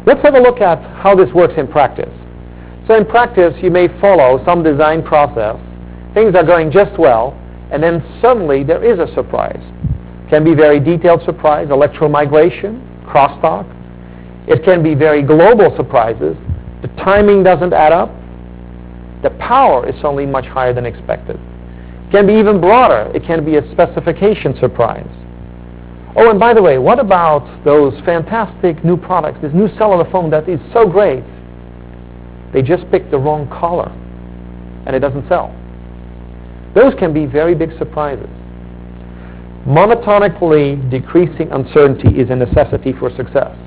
Let's have a look at how this works in practice. So in practice, you may follow some design process. Things are going just well, and then suddenly there is a surprise. It can be very detailed surprise, electromigration, crosstalk. It can be very global surprises. The timing doesn't add up. The power is suddenly much higher than expected. It can be even broader. It can be a specification surprise. Oh, and by the way, what about those fantastic new products, this new cellular phone that is so great? They just picked the wrong color, and it doesn't sell. Those can be very big surprises. Monotonically decreasing uncertainty is a necessity for success.